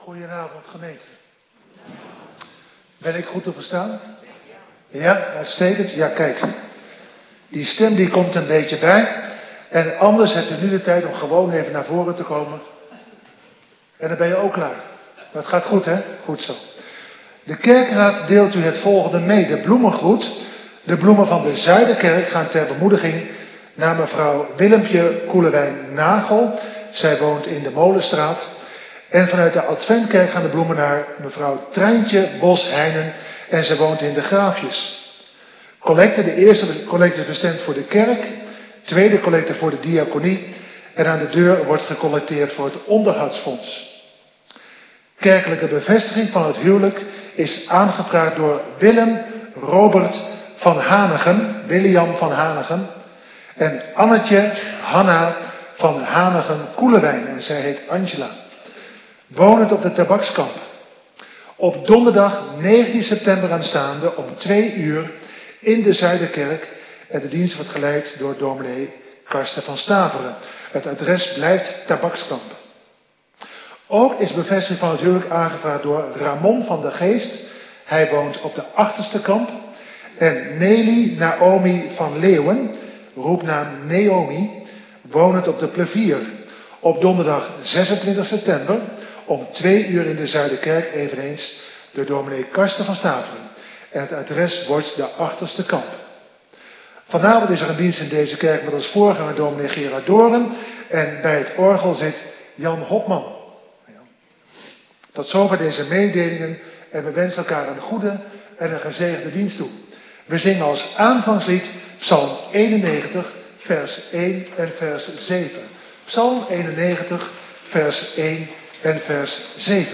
Goedenavond, gemeente. Ben ik goed te verstaan? Ja, uitstekend. Ja, kijk. Die stem die komt een beetje bij. En anders hebt u nu de tijd om gewoon even naar voren te komen. En dan ben je ook klaar. Dat gaat goed, hè? Goed zo. De kerkraad deelt u het volgende mee. De bloemengroet. De bloemen van de Zuiderkerk gaan ter bemoediging naar mevrouw Willempje Koelewijn-Nagel. Zij woont in de Molenstraat. En vanuit de Adventkerk gaan de bloemen naar mevrouw Treintje Bos-Heijnen. En zij woont in de Graafjes. Collecte, de eerste collecte is bestemd voor de kerk. Tweede collecte voor de diaconie. En aan de deur wordt gecollecteerd voor het onderhoudsfonds. Kerkelijke bevestiging van het huwelijk is aangevraagd door Willem Robert van Hanegem. William van Hanegem. En Annetje Hanna van Hanegem-Koelewijn. En zij heet Angela. Wonend op de Tabakskamp. Op donderdag 19 september aanstaande om 2 uur in de Zuiderkerk. En de dienst wordt geleid door dominee Karsten van Staveren. Het adres blijft Tabakskamp. Ook is bevestiging van het huwelijk aangevraagd door Ramon van der Geest. Hij woont op de Achterste Kamp. En Nelly Naomi van Leeuwen, roepnaam Naomi, wonend op de Plevier. Op donderdag 26 september om 2 uur in de Zuiderkerk, eveneens door dominee Karsten van Staveren. En het adres wordt de Achterste Kamp. Vanavond is er een dienst in deze kerk met als voorganger dominee Gerard Doren. En bij het orgel zit Jan Hopman. Tot zover deze mededelingen en we wensen elkaar een goede en een gezegende dienst toe. We zingen als aanvangslied Psalm 91, vers 1 en vers 7. Psalm 91, vers 1 en vers 7.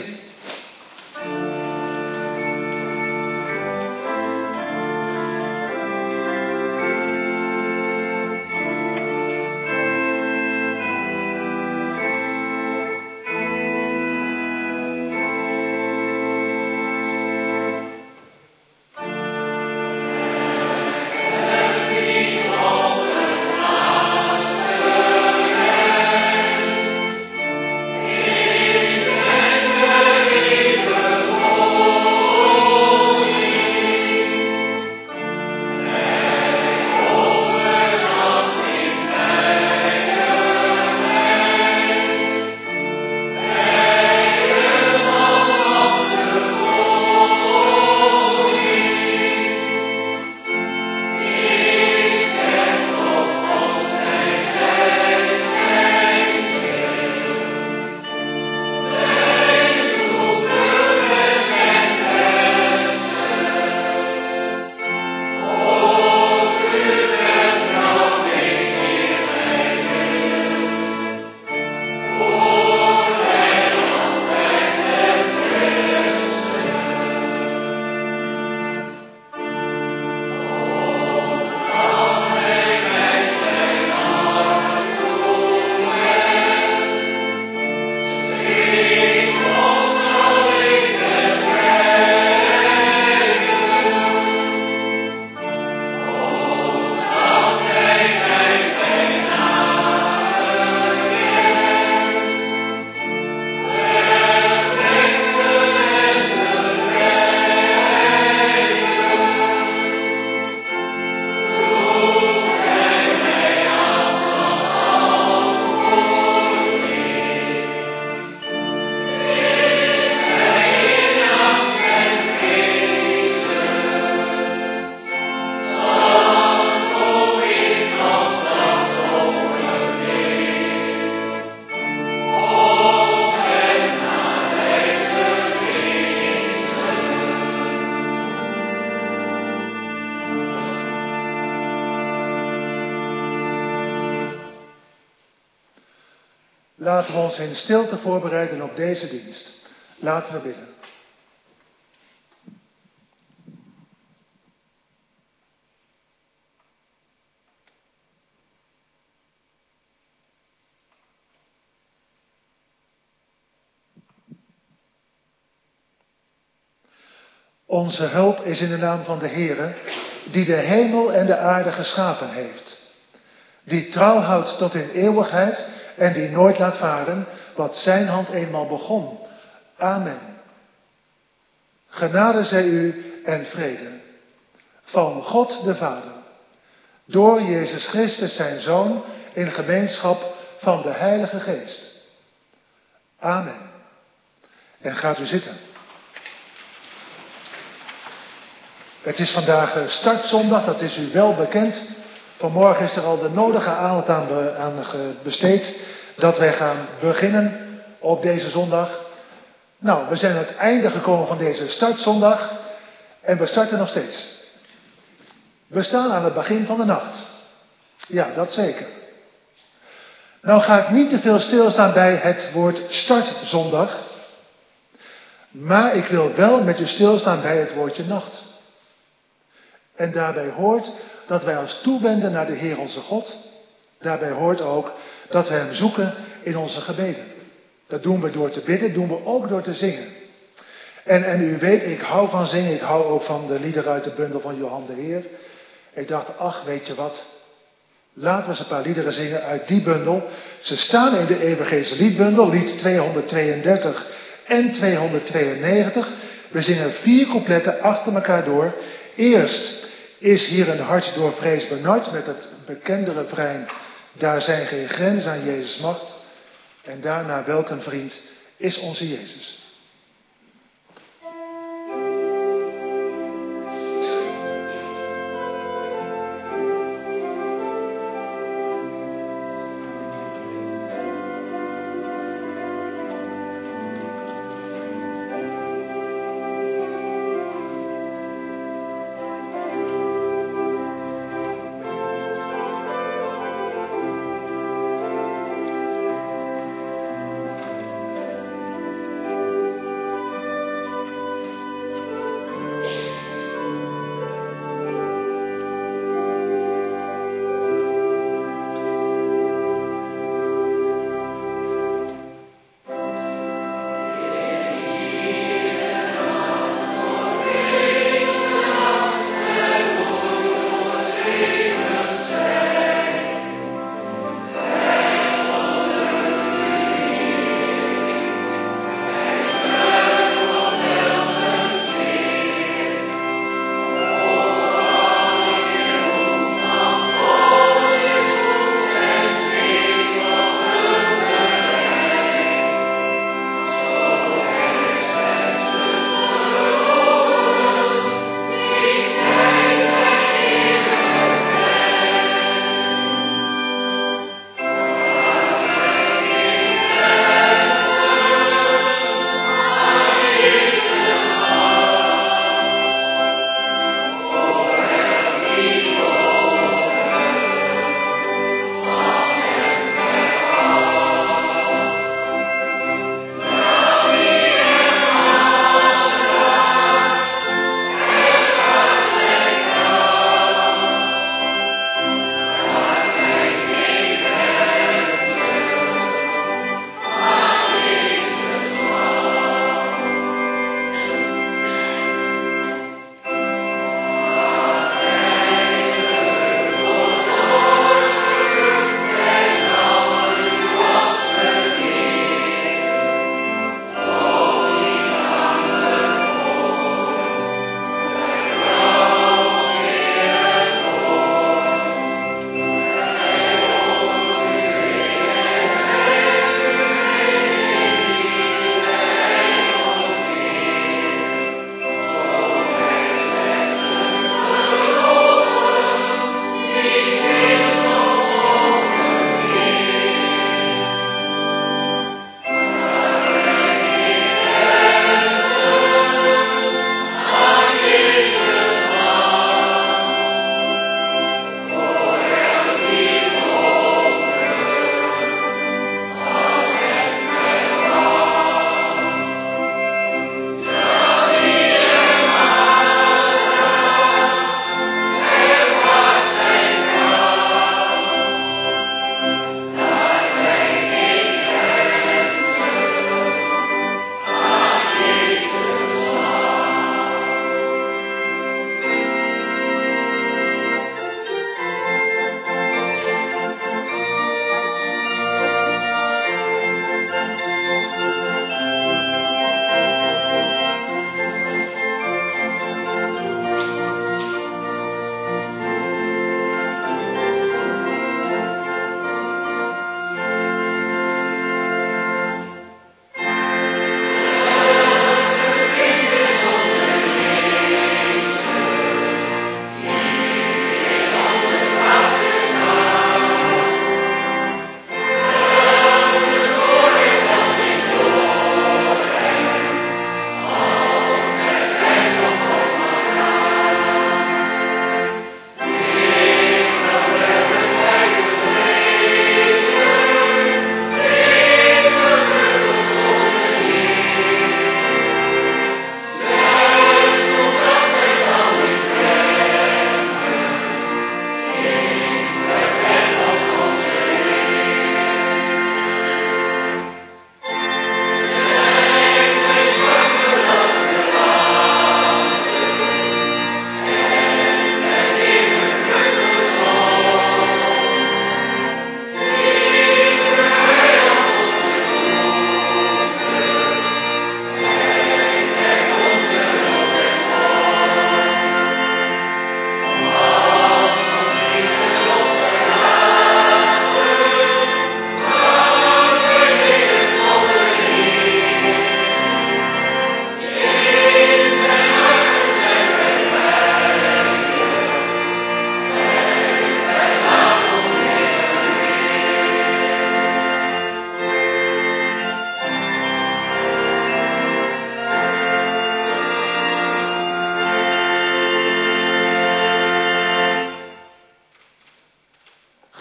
Laten we ons in stilte voorbereiden op deze dienst. Laten we bidden. Onze hulp is in de naam van de Heere, die de hemel en de aarde geschapen heeft. Die trouw houdt tot in eeuwigheid en die nooit laat varen wat zijn hand eenmaal begon. Amen. Genade zij u en vrede van God de Vader, door Jezus Christus zijn Zoon, in gemeenschap van de Heilige Geest. Amen. En gaat u zitten. Het is vandaag startzondag, dat is u wel bekend. Vanmorgen is er al de nodige aandacht aan besteed dat wij gaan beginnen op deze zondag. Nou, we zijn aan het einde gekomen van deze startzondag en we starten nog steeds. We staan aan het begin van de nacht. Ja, dat zeker. Nou ga ik niet te veel stilstaan bij het woord startzondag, maar ik wil wel met u stilstaan bij het woordje nacht. En daarbij hoort dat wij ons toewenden naar de Heer onze God. Daarbij hoort ook dat we Hem zoeken in onze gebeden. Dat doen we door te bidden, doen we ook door te zingen. En u weet, ik hou van zingen, ik hou ook van de liederen uit de bundel van Johan de Heer. Ik dacht, ach, weet je wat, laten we eens een paar liederen zingen uit die bundel. Ze staan in de Evangelische liedbundel, lied 232 en 292. We zingen 4 coupletten achter elkaar door. Eerst is hier een hart door vrees benard met het bekende refrein, daar zijn geen grenzen aan Jezus' macht. En daarna, welk een vriend is onze Jezus.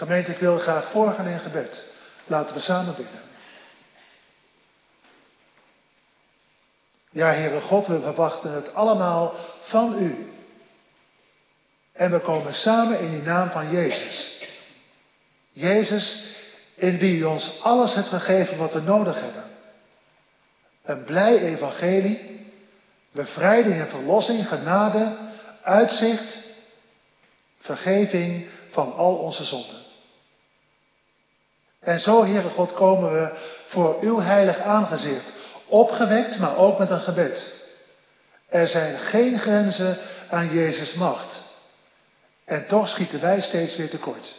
Gemeente, ik wil graag voorgaan in gebed. Laten we samen bidden. Ja, Heere God, we verwachten het allemaal van u. En we komen samen in die naam van Jezus. Jezus, in wie u ons alles hebt gegeven wat we nodig hebben. Een blij evangelie, bevrijding en verlossing, genade, uitzicht, vergeving van al onze zonden. En zo, Heere God, komen we voor uw heilig aangezicht, opgewekt, maar ook met een gebed. Er zijn geen grenzen aan Jezus' macht. En toch schieten wij steeds weer tekort.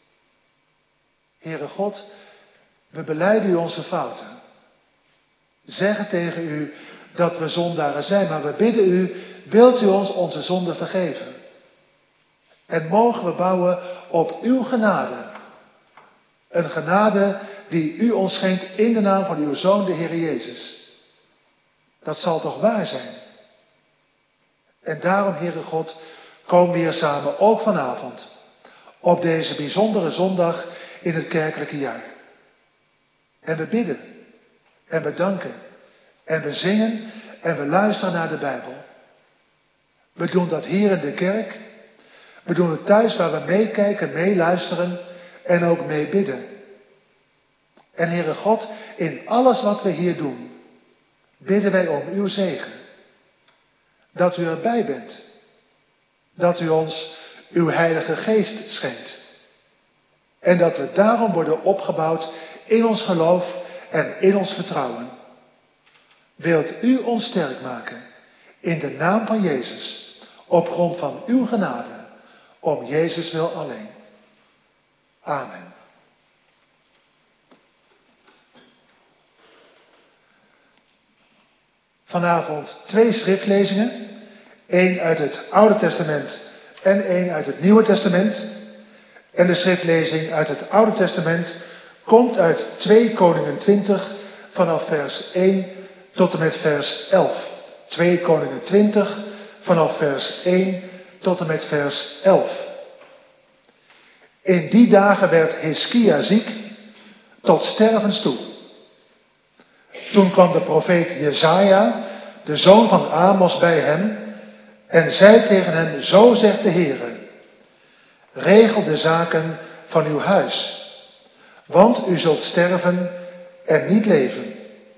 Heere God, we belijden u onze fouten. Zeggen tegen u dat we zondaren zijn, maar we bidden u, wilt u ons onze zonden vergeven? En mogen we bouwen op uw genade. Een genade die u ons schenkt in de naam van uw Zoon, de Heer Jezus. Dat zal toch waar zijn? En daarom, Heere God, komen we hier samen, ook vanavond, op deze bijzondere zondag in het kerkelijke jaar. En we bidden, en we danken, en we zingen, en we luisteren naar de Bijbel. We doen dat hier in de kerk. We doen het thuis waar we meekijken, meeluisteren en ook mee bidden. En Heere God, in alles wat we hier doen, bidden wij om uw zegen. Dat u erbij bent. Dat u ons uw Heilige Geest schenkt. En dat we daarom worden opgebouwd in ons geloof en in ons vertrouwen. Wilt u ons sterk maken in de naam van Jezus, op grond van uw genade, om Jezus wil alleen. Amen. Vanavond 2 schriftlezingen. 1 uit het Oude Testament en 1 uit het Nieuwe Testament. En de schriftlezing uit het Oude Testament komt uit 2 Koningen 20 vanaf vers 1 tot en met vers 11. 2 Koningen 20 vanaf vers 1 tot en met vers 11. In die dagen werd Hiskia ziek tot stervens toe. Toen kwam de profeet Jesaja, de zoon van Amos, bij hem en zei tegen hem, zo zegt de Heere, regel de zaken van uw huis, want u zult sterven en niet leven.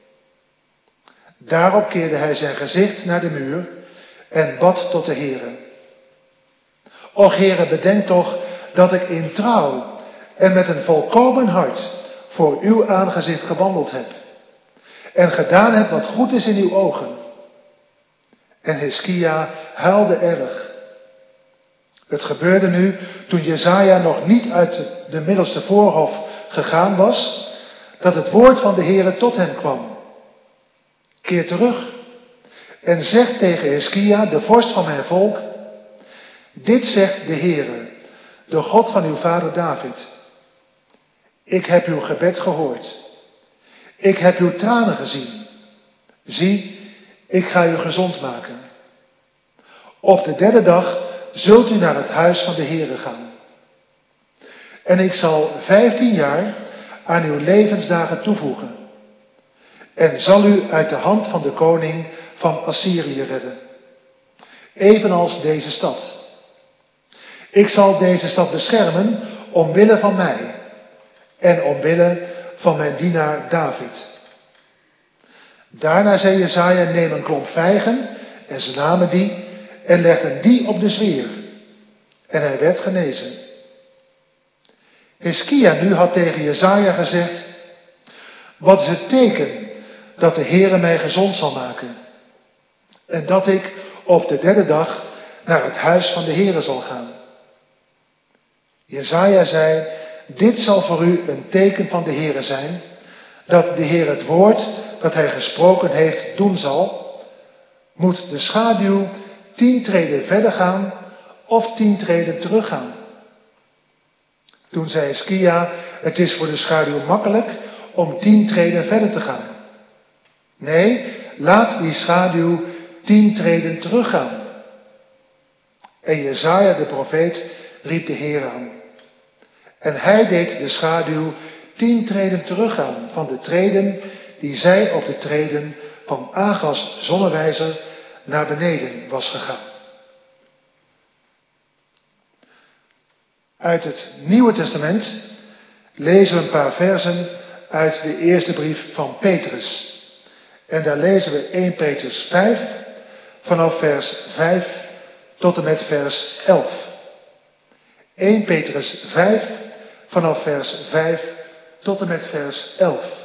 Daarop keerde hij zijn gezicht naar de muur en bad tot de Heere. Och Heere, bedenk toch dat ik in trouw en met een volkomen hart voor uw aangezicht gewandeld heb en gedaan heb wat goed is in uw ogen. En Hiskia huilde erg. Het gebeurde nu toen Jesaja nog niet uit de middelste voorhof gegaan was, dat het woord van de Heere tot hem kwam. Keer terug en zeg tegen Hiskia, de vorst van mijn volk, dit zegt de Heere, de God van uw vader David. Ik heb uw gebed gehoord. Ik heb uw tranen gezien. Zie, ik ga u gezond maken. Op de 3e dag zult u naar het huis van de Heere gaan. En ik zal 15 jaar aan uw levensdagen toevoegen. En zal u uit de hand van de koning van Assyrië redden. Evenals deze stad. Ik zal deze stad beschermen omwille van mij. En omwille van mijn dienaar David. Daarna zei Jesaja, neem een klomp vijgen en ze namen die en legden die op de zwier. En hij werd genezen. Hiskia nu had tegen Jesaja gezegd, wat is het teken dat de Heere mij gezond zal maken? En dat ik op de 3e dag naar het huis van de Heere zal gaan. Jesaja zei, dit zal voor u een teken van de Heere zijn, dat de Heer het woord dat hij gesproken heeft doen zal. Moet de schaduw 10 treden verder gaan of 10 treden teruggaan? Toen zei Hiskia, het is voor de schaduw makkelijk om 10 treden verder te gaan. Nee, laat die schaduw 10 treden teruggaan. En Jesaja de profeet riep de Heer aan. En hij deed de schaduw 10 treden teruggaan van de treden die zij op de treden van Agas zonnewijzer naar beneden was gegaan. Uit het Nieuwe Testament lezen we een paar versen uit de eerste brief van Petrus. En daar lezen we 1 Petrus 5 vanaf vers 5 tot en met vers 11. 1 Petrus 5 vanaf vers 5 tot en met vers 11.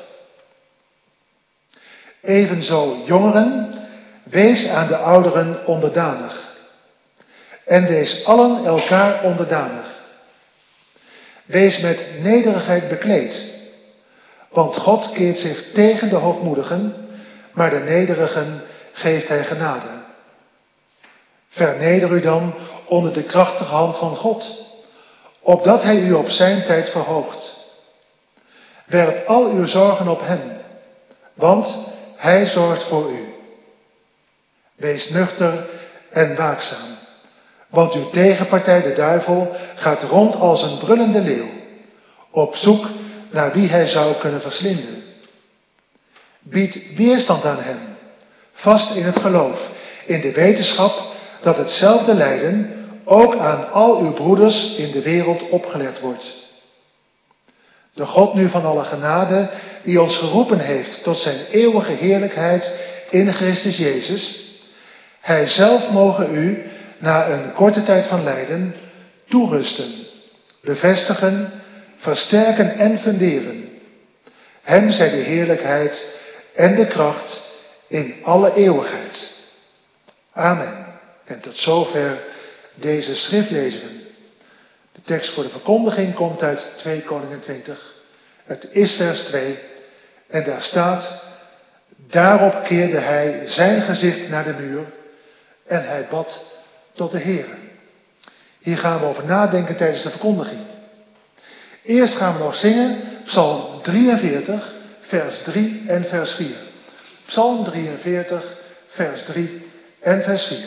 Evenzo jongeren, wees aan de ouderen onderdanig. En wees allen elkaar onderdanig. Wees met nederigheid bekleed. Want God keert zich tegen de hoogmoedigen, maar de nederigen geeft hij genade. Verneder u dan onder de krachtige hand van God, opdat hij u op zijn tijd verhoogt. Werp al uw zorgen op hem, want hij zorgt voor u. Wees nuchter en waakzaam, want uw tegenpartij de duivel gaat rond als een brullende leeuw, op zoek naar wie hij zou kunnen verslinden. Bied weerstand aan hem, vast in het geloof, in de wetenschap dat hetzelfde lijden ook aan al uw broeders in de wereld opgelegd wordt. De God nu van alle genade, die ons geroepen heeft tot zijn eeuwige heerlijkheid in Christus Jezus, hij zelf mogen u, na een korte tijd van lijden, toerusten, bevestigen, versterken en funderen. Hem zij de heerlijkheid en de kracht in alle eeuwigheid. Amen. En tot zover deze schriftlezingen. De tekst voor de verkondiging komt uit 2 Koningen 20. Het is vers 2. En daar staat: daarop keerde hij zijn gezicht naar de muur en hij bad tot de Heere. Hier gaan we over nadenken tijdens de verkondiging. Eerst gaan we nog zingen Psalm 43, vers 3 en vers 4. Psalm 43, vers 3 en vers 4.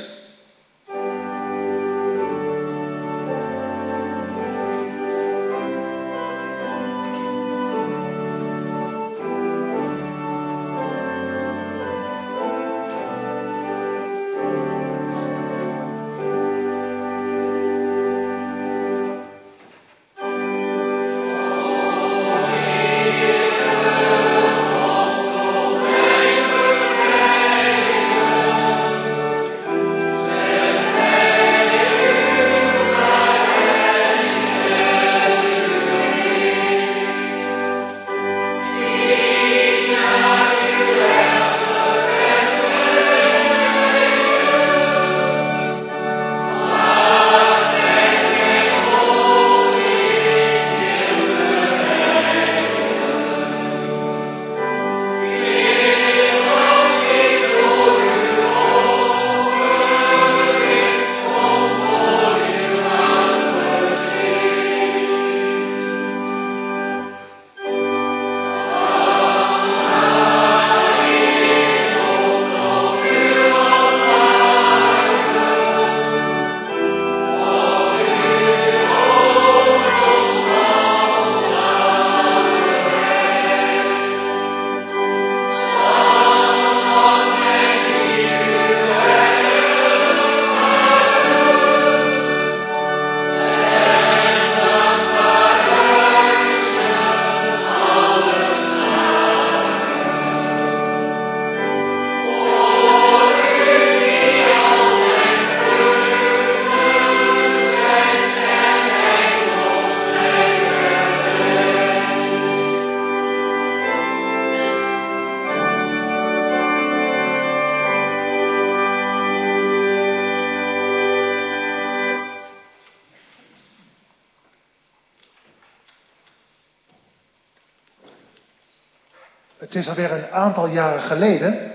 Het is alweer een aantal jaren geleden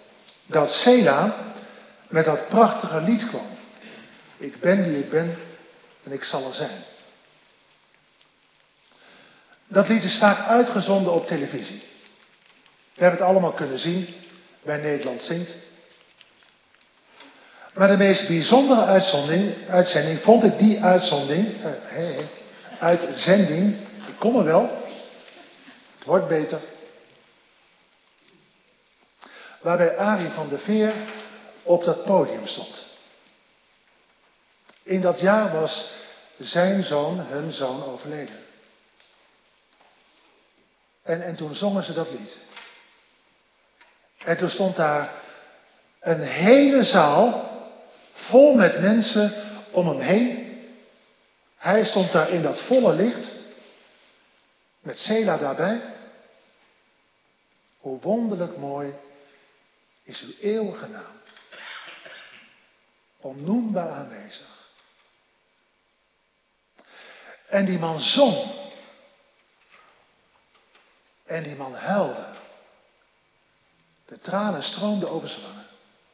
dat Sela met dat prachtige lied kwam. Ik ben die ik ben en ik zal er zijn. Dat lied is vaak uitgezonden op televisie. We hebben het allemaal kunnen zien bij Nederland Zingt. Maar de meest bijzondere uitzending vond ik die uitzending uitzending. Ik kom er wel. Het wordt beter. Waarbij Arie van der Veer op dat podium stond. In dat jaar was zijn zoon, hun zoon, overleden. En toen zongen ze dat lied. En toen stond daar een hele zaal vol met mensen om hem heen. Hij stond daar in dat volle licht. Met Sela daarbij. Hoe wonderlijk mooi is uw eeuwige naam. Onnoembaar aanwezig. En die man zong. En die man huilde. De tranen stroomden over zijn wangen.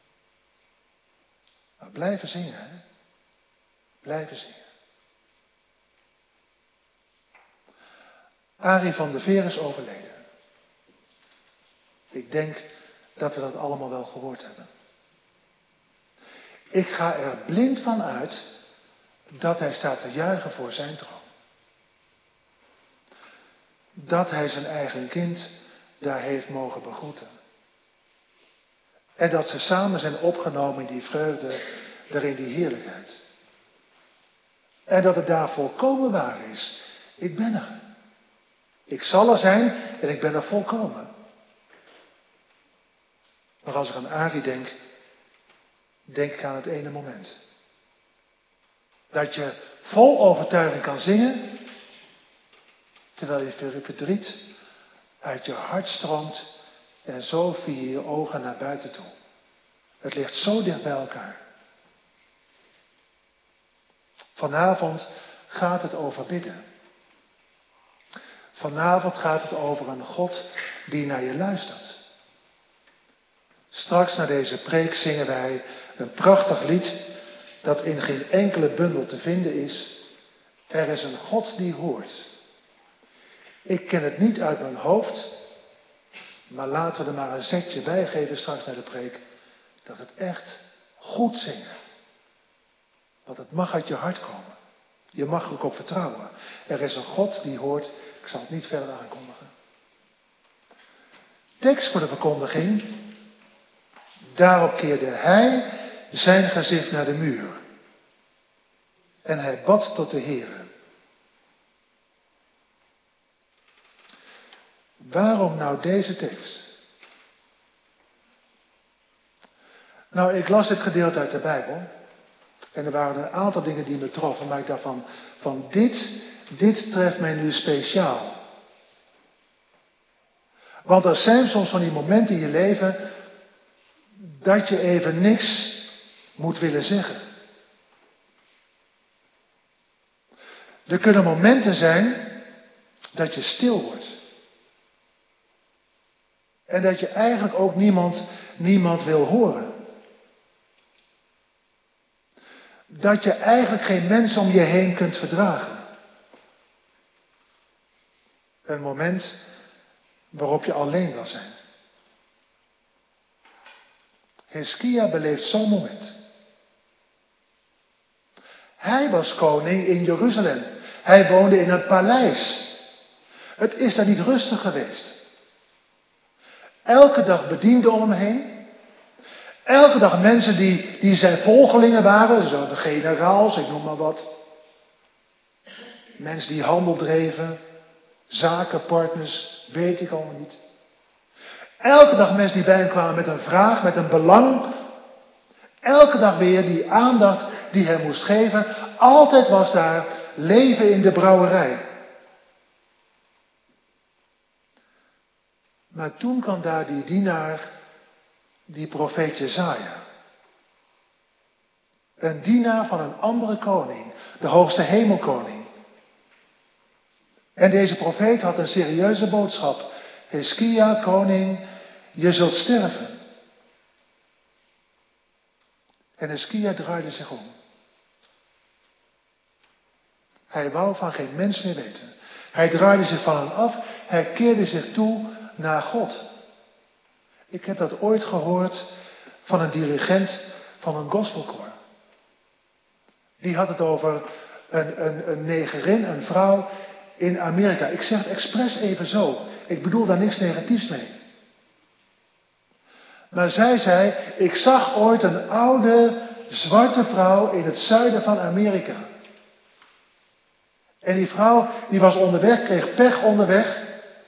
Maar blijven zingen, hè? Blijven zingen. Arie van der Veer is overleden. Ik denk dat we dat allemaal wel gehoord hebben. Ik ga er blind van uit dat hij staat te juichen voor zijn troon. Dat hij zijn eigen kind daar heeft mogen begroeten. En dat ze samen zijn opgenomen in die vreugde, daar in die heerlijkheid. En dat het daar volkomen waar is. Ik ben er. Ik zal er zijn en ik ben er volkomen. Maar als ik aan Arie denk, denk ik aan het ene moment. Dat je vol overtuiging kan zingen, terwijl je verdriet uit je hart stroomt en zo via je ogen naar buiten toe. Het ligt zo dicht bij elkaar. Vanavond gaat het over bidden. Vanavond gaat het over een God die naar je luistert. Straks na deze preek zingen wij een prachtig lied dat in geen enkele bundel te vinden is. Er is een God die hoort. Ik ken het niet uit mijn hoofd, maar laten we er maar een zetje bij geven straks naar de preek. Dat het echt goed zingen. Want het mag uit je hart komen. Je mag er ook op vertrouwen. Er is een God die hoort. Ik zal het niet verder aankondigen. Tekst voor de verkondiging. Daarop keerde hij zijn gezicht naar de muur. En hij bad tot de Heere. Waarom nou deze tekst? Nou, ik las dit gedeelte uit de Bijbel. En er waren een aantal dingen die me troffen. Maar ik dacht van dit treft mij nu speciaal. Want er zijn soms van die momenten in je leven dat je even niks moet willen zeggen. Er kunnen momenten zijn dat je stil wordt. En dat je eigenlijk ook niemand wil horen. Dat je eigenlijk geen mens om je heen kunt verdragen. Een moment waarop je alleen wil zijn. Hizkia beleeft zo'n moment. Hij was koning in Jeruzalem. Hij woonde in een paleis. Het is daar niet rustig geweest. Elke dag bedienden om hem heen. Elke dag mensen die zijn volgelingen waren. Zo de generaals, ik noem maar wat. Mensen die handel dreven. Zakenpartners, weet ik allemaal niet. Elke dag mensen die bij hem kwamen met een vraag, met een belang. Elke dag weer die aandacht die hij moest geven. Altijd was daar leven in de brouwerij. Maar toen kwam daar die dienaar, die profeet Jesaja. Een dienaar van een andere koning, de hoogste hemelkoning. En deze profeet had een serieuze boodschap. Hizkia, koning, je zult sterven. En Hizkia draaide zich om. Hij wou van geen mens meer weten. Hij draaide zich van hen af. Hij keerde zich toe naar God. Ik heb dat ooit gehoord van een dirigent van een gospelkoor. Die had het over een negerin, een vrouw in Amerika. Ik zeg het expres even zo. Ik bedoel daar niks negatiefs mee. Maar zij zei, ik zag ooit een oude zwarte vrouw in het zuiden van Amerika. En die vrouw die was onderweg, kreeg pech onderweg.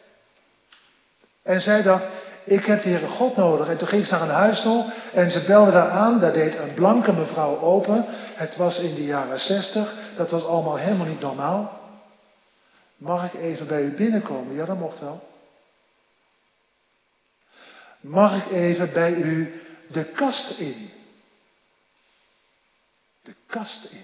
En zij dacht, ik heb de Heere God nodig. En toen ging ze naar een huis toe en ze belde daar aan. Daar deed een blanke mevrouw open. Het was in de jaren 60. Dat was allemaal helemaal niet normaal. Mag ik even bij u binnenkomen? Ja, dat mocht wel. Mag ik even bij u de kast in? De kast in.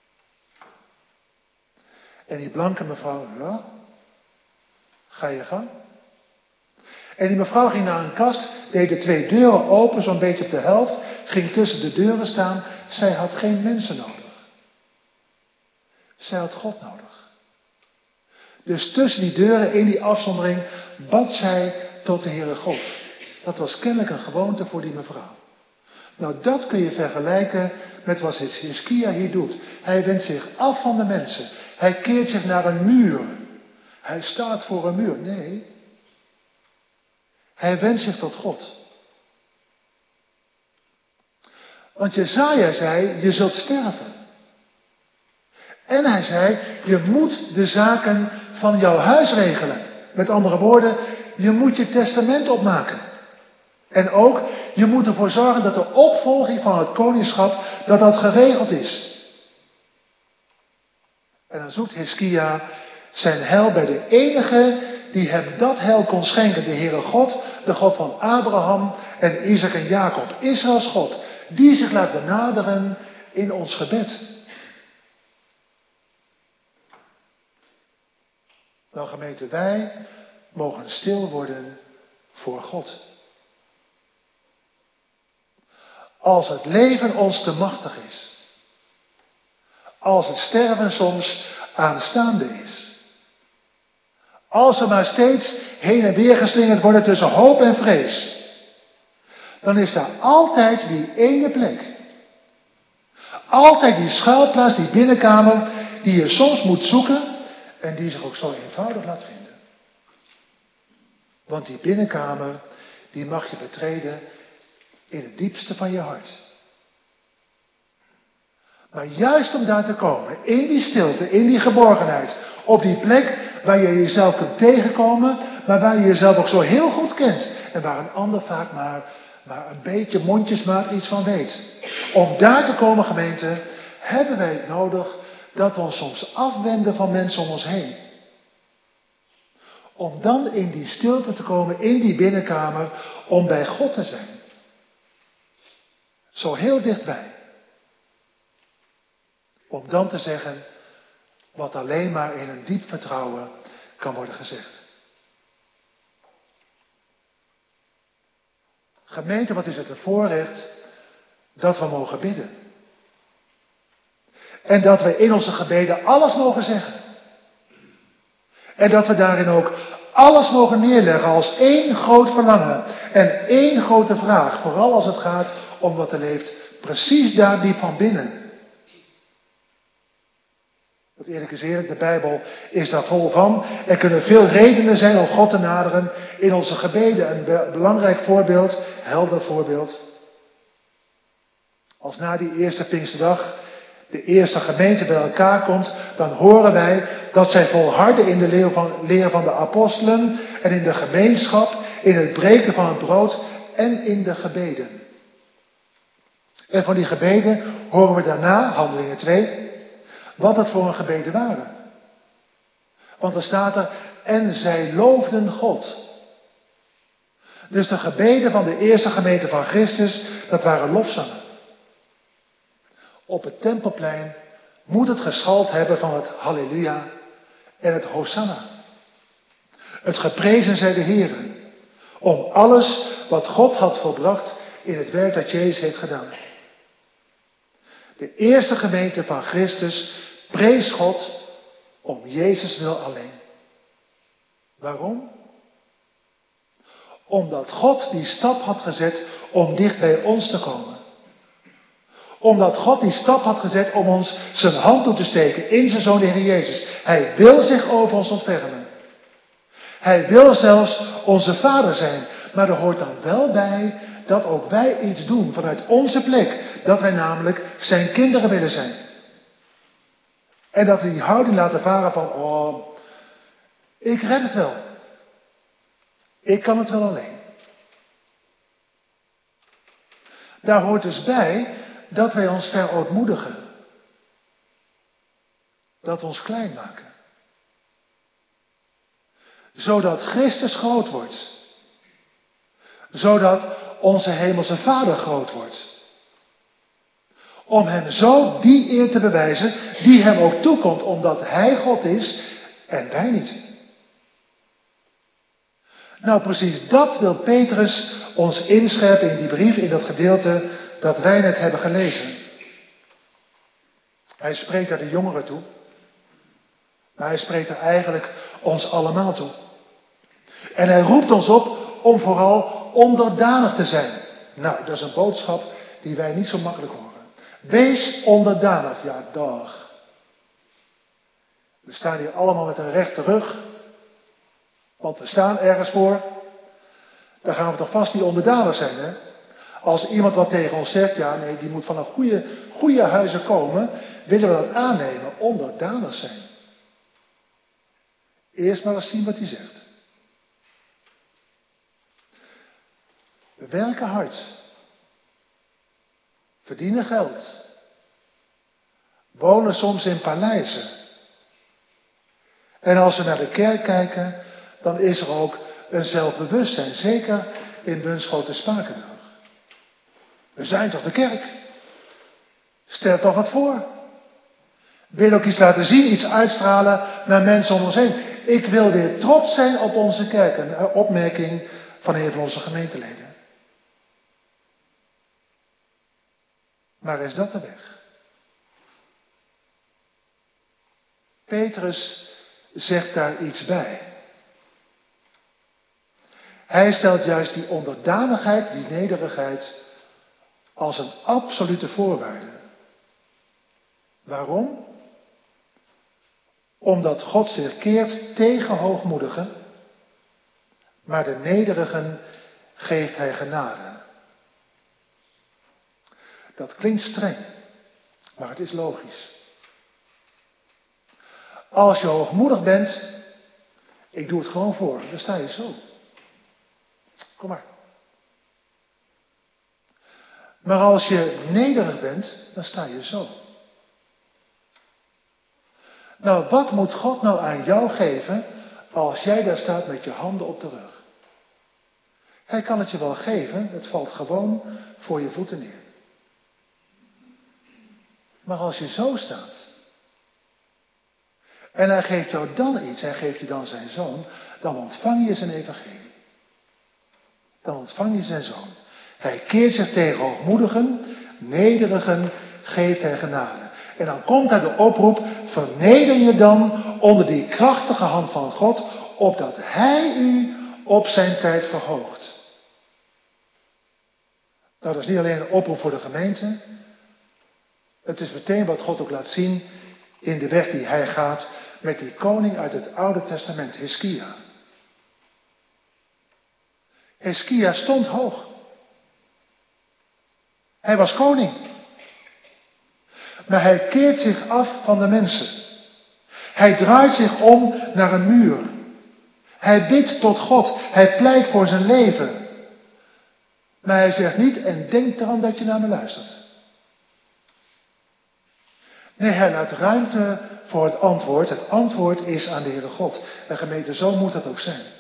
En die blanke mevrouw, ja, ga je gang. En die mevrouw ging naar een kast, deed de 2 deuren open, zo'n beetje op de helft, ging tussen de deuren staan. Zij had geen mensen nodig. Zij had God nodig. Dus tussen die deuren, in die afzondering, bad zij tot de Heere God. Dat was kennelijk een gewoonte voor die mevrouw. Nou, dat kun je vergelijken met wat Hiskia hier doet. Hij wendt zich af van de mensen. Hij keert zich naar een muur. Hij staat voor een muur. Nee. Hij wendt zich tot God. Want Jesaja zei, je zult sterven. En hij zei, je moet de zaken van jouw huis regelen. Met andere woorden, je moet je testament opmaken. En ook, je moet ervoor zorgen dat de opvolging van het koningschap, dat geregeld is. En dan zoekt Hiskia zijn heil bij de enige die hem dat heil kon schenken. De Heere God, de God van Abraham en Isaac en Jacob. Israëls God, die zich laat benaderen in ons gebed. Nou gemeente, wij mogen stil worden voor God. Als het leven ons te machtig is. Als het sterven soms aanstaande is. Als we maar steeds heen en weer geslingerd worden tussen hoop en vrees. Dan is daar altijd die ene plek. Altijd die schuilplaats, die binnenkamer, die je soms moet zoeken en die zich ook zo eenvoudig laat vinden. Want die binnenkamer, die mag je betreden in het diepste van je hart. Maar juist om daar te komen, in die stilte, in die geborgenheid, op die plek waar je jezelf kunt tegenkomen, maar waar je jezelf ook zo heel goed kent en waar een ander vaak maar een beetje mondjesmaat iets van weet. Om daar te komen, gemeente, hebben wij het nodig dat we ons soms afwenden van mensen om ons heen. Om dan in die stilte te komen, in die binnenkamer, om bij God te zijn. Zo heel dichtbij. Om dan te zeggen wat alleen maar in een diep vertrouwen kan worden gezegd. Gemeente, wat is het een voorrecht dat we mogen bidden. En dat we in onze gebeden alles mogen zeggen. En dat we daarin ook alles mogen neerleggen als één groot verlangen en één grote vraag. Vooral als het gaat om wat er leeft precies daar diep van binnen. Want eerlijk is eerlijk, de Bijbel is daar vol van. Er kunnen veel redenen zijn om God te naderen in onze gebeden. Een belangrijk voorbeeld, helder voorbeeld. Als na die eerste Pinksterdag de eerste gemeente bij elkaar komt, dan horen wij dat zij volharden in de leer van de apostelen en in de gemeenschap, in het breken van het brood en in de gebeden. En van die gebeden horen we daarna, Handelingen 2, wat het voor een gebeden waren. Want er staat er, en zij loofden God. Dus de gebeden van de eerste gemeente van Christus, dat waren lofzangen. Op het Tempelplein moet het geschald hebben van het halleluja en het hosanna. Het geprezen zij de Heere, om alles wat God had volbracht in het werk dat Jezus heeft gedaan. De eerste gemeente van Christus prees God om Jezus wil alleen. Waarom? Omdat God die stap had gezet om dicht bij ons te komen. Omdat God die stap had gezet om ons zijn hand toe te steken in zijn Zoon de Heer Jezus. Hij wil zich over ons ontfermen. Hij wil zelfs onze Vader zijn. Maar er hoort dan wel bij dat ook wij iets doen vanuit onze plek. Dat wij namelijk zijn kinderen willen zijn. En dat we die houding laten varen van, oh, ik red het wel. Ik kan het wel alleen. Daar hoort dus bij dat wij ons verootmoedigen. Dat we ons klein maken. Zodat Christus groot wordt. Zodat onze hemelse Vader groot wordt. Om hem zo die eer te bewijzen die hem ook toekomt, omdat hij God is en wij niet. Nou, precies dat wil Petrus ons inscherpen in die brief, in dat gedeelte dat wij net hebben gelezen. Hij spreekt daar de jongeren toe. Maar hij spreekt er eigenlijk ons allemaal toe. En hij roept ons op om vooral onderdanig te zijn. Nou, dat is een boodschap die wij niet zo makkelijk horen. Wees onderdanig. Ja, dag. We staan hier allemaal met een rechte rug. Want we staan ergens voor. Dan gaan we toch vast niet onderdanig zijn, hè? Als iemand wat tegen ons zegt, ja nee, die moet van een goede huizen komen, willen we dat aannemen, onderdanig zijn. Eerst maar eens zien wat hij zegt. We werken hard. Verdienen geld. Wonen soms in paleizen. En als we naar de kerk kijken, dan is er ook een zelfbewustzijn. Zeker in Bunschoten-Spakenburg. We zijn toch de kerk? Stel toch wat voor. Wil ook iets laten zien, iets uitstralen naar mensen om ons heen. Ik wil weer trots zijn op onze kerk. Een opmerking van een van onze gemeenteleden. Maar is dat de weg? Petrus zegt daar iets bij. Hij stelt juist die onderdanigheid, die nederigheid, als een absolute voorwaarde. Waarom? Omdat God zich keert tegen hoogmoedigen, maar de nederigen geeft hij genade. Dat klinkt streng, maar het is logisch. Als je hoogmoedig bent, ik doe het gewoon voor, dan sta je zo. Kom maar. Maar als je nederig bent, dan sta je zo. Nou, wat moet God nou aan jou geven als jij daar staat met je handen op de rug? Hij kan het je wel geven, het valt gewoon voor je voeten neer. Maar als je zo staat, en hij geeft jou dan iets, hij geeft je dan zijn zoon, dan ontvang je zijn evangelie. Dan ontvang je zijn zoon. Hij keert zich tegen hoogmoedigen, nederigen geeft hij genade. En dan komt daar de oproep, verneder je dan onder die krachtige hand van God, opdat hij u op zijn tijd verhoogt. Nou, dat is niet alleen een oproep voor de gemeente. Het is meteen wat God ook laat zien in de weg die hij gaat met die koning uit het Oude Testament, Hiskia. Hiskia stond hoog. Hij was koning. Maar hij keert zich af van de mensen. Hij draait zich om naar een muur. Hij bidt tot God. Hij pleit voor zijn leven. Maar hij zegt niet, en denk eraan dat je naar me luistert. Nee, hij laat ruimte voor het antwoord. Het antwoord is aan de Heere God. En gemeente, zo moet dat ook zijn.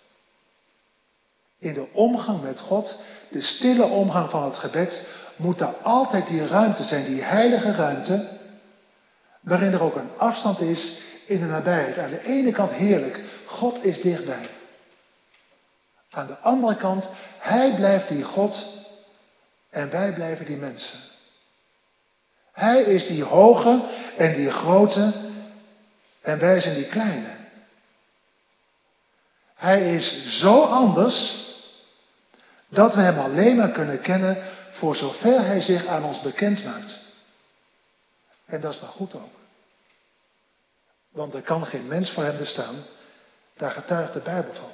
In de omgang met God, de stille omgang van het gebed, moet er altijd die ruimte zijn, die heilige ruimte, waarin er ook een afstand is in de nabijheid. Aan de ene kant heerlijk, God is dichtbij. Aan de andere kant, hij blijft die God en wij blijven die mensen. Hij is die hoge en die grote en wij zijn die kleine. Hij is zo anders dat we hem alleen maar kunnen kennen voor zover hij zich aan ons bekend maakt. En dat is maar goed ook. Want er kan geen mens voor hem bestaan. Daar getuigt de Bijbel van.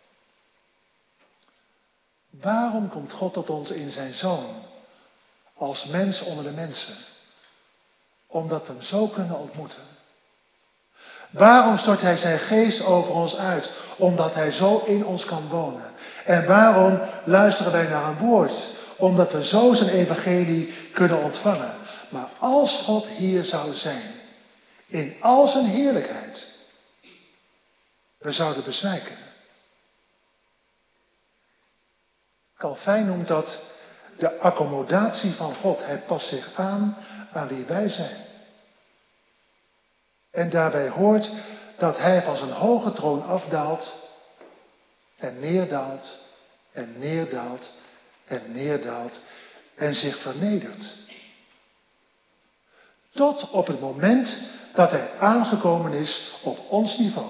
Waarom komt God tot ons in zijn Zoon? Als mens onder de mensen. Omdat we hem zo kunnen ontmoeten. Waarom stort hij zijn geest over ons uit? Omdat hij zo in ons kan wonen. En waarom luisteren wij naar een woord? Omdat we zo zijn evangelie kunnen ontvangen. Maar als God hier zou zijn, in al zijn heerlijkheid, we zouden bezwijken. Calvijn noemt dat de accommodatie van God. Hij past zich aan wie wij zijn. En daarbij hoort dat hij van zijn hoge troon afdaalt en neerdaalt en neerdaalt en neerdaalt en zich vernedert. Tot op het moment dat hij aangekomen is op ons niveau.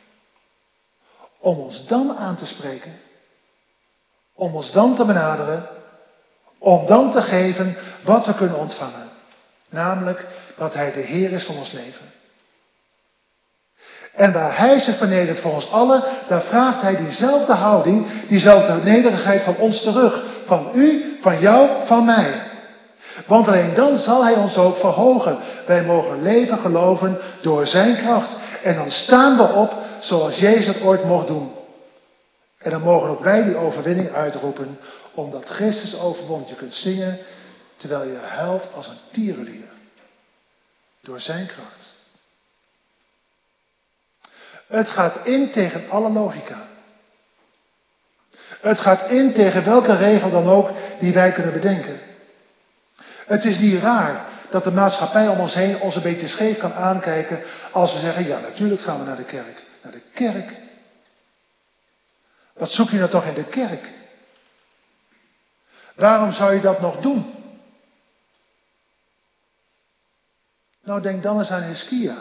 Om ons dan aan te spreken, om ons dan te benaderen, om dan te geven wat we kunnen ontvangen. Namelijk dat hij de Heer is van ons leven. En waar hij zich vernedert voor ons allen, daar vraagt hij diezelfde houding, diezelfde nederigheid van ons terug. Van u, van jou, van mij. Want alleen dan zal hij ons ook verhogen. Wij mogen leven geloven door zijn kracht. En dan staan we op zoals Jezus het ooit mocht doen. En dan mogen ook wij die overwinning uitroepen, omdat Christus overwon. Je kunt zingen terwijl je huilt als een tierenlier. Door zijn kracht. Het gaat in tegen alle logica. Het gaat in tegen welke regel dan ook die wij kunnen bedenken. Het is niet raar dat de maatschappij om ons heen ons een beetje scheef kan aankijken als we zeggen, ja natuurlijk gaan we naar de kerk. Naar de kerk? Wat zoek je nou toch in de kerk? Waarom zou je dat nog doen? Nou, denk dan eens aan Hiskia.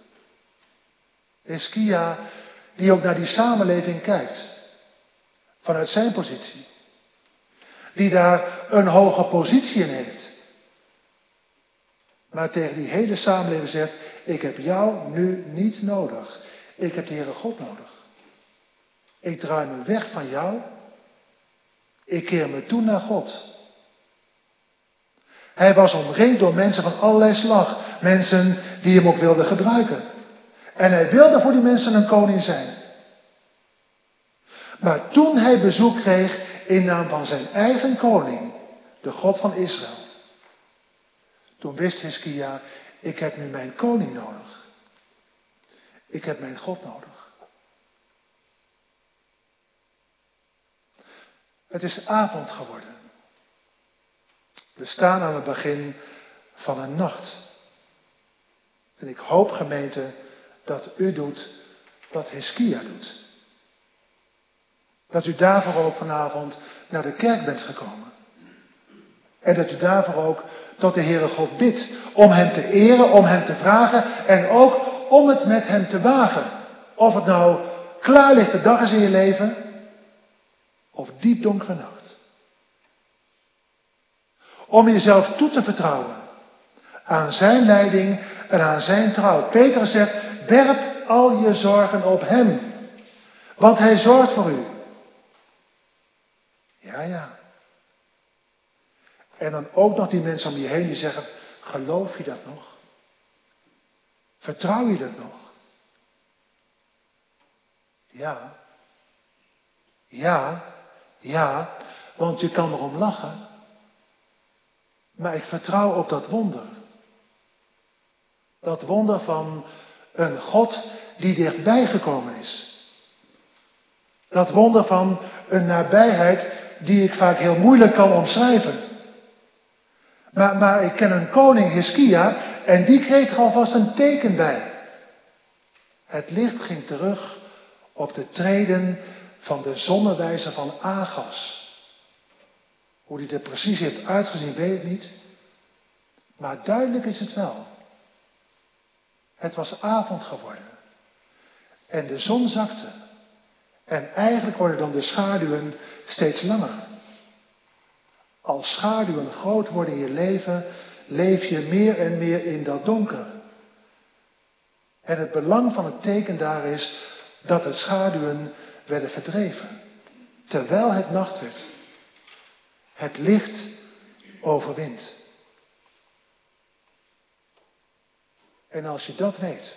Hiskia die ook naar die samenleving kijkt. Vanuit zijn positie. Die daar een hoge positie in heeft. Maar tegen die hele samenleving zegt, ik heb jou nu niet nodig. Ik heb de Heere God nodig. Ik draai me weg van jou. Ik keer me toe naar God. Hij was omringd door mensen van allerlei slag. Mensen die hem ook wilden gebruiken. En hij wilde voor die mensen een koning zijn. Maar toen hij bezoek kreeg in naam van zijn eigen koning, de God van Israël. Toen wist Hiskia, ik heb nu mijn koning nodig. Ik heb mijn God nodig. Het is avond geworden. We staan aan het begin van een nacht. En ik hoop, gemeente, dat u doet wat Hiskia doet. Dat u daarvoor ook vanavond naar de kerk bent gekomen. En dat u daarvoor ook tot de Heere God bidt. Om hem te eren, om hem te vragen en ook om het met hem te wagen. Of het nou klaarlichte dag is in je leven of diepdonkere nacht. Om jezelf toe te vertrouwen aan zijn leiding en aan zijn trouw. Petrus zegt, werp al je zorgen op hem. Want hij zorgt voor u. Ja. En dan ook nog die mensen om je heen die zeggen, geloof je dat nog? Vertrouw je dat nog? Ja, want je kan erom lachen. Maar ik vertrouw op dat wonder. Dat wonder van een God die dichtbij gekomen is. Dat wonder van een nabijheid die ik vaak heel moeilijk kan omschrijven. Maar ik ken een koning, Hiskia, en die kreeg er alvast een teken bij. Het licht ging terug op de treden van de zonnewijzer van Agas. Hoe die er precies heeft uitgezien, weet ik niet. Maar duidelijk is het wel. Het was avond geworden. En de zon zakte. En eigenlijk worden dan de schaduwen steeds langer. Als schaduwen groot worden in je leven, leef je meer en meer in dat donker. En het belang van het teken daar is dat de schaduwen werden verdreven. Terwijl het nacht werd. Het licht overwint. En als je dat weet.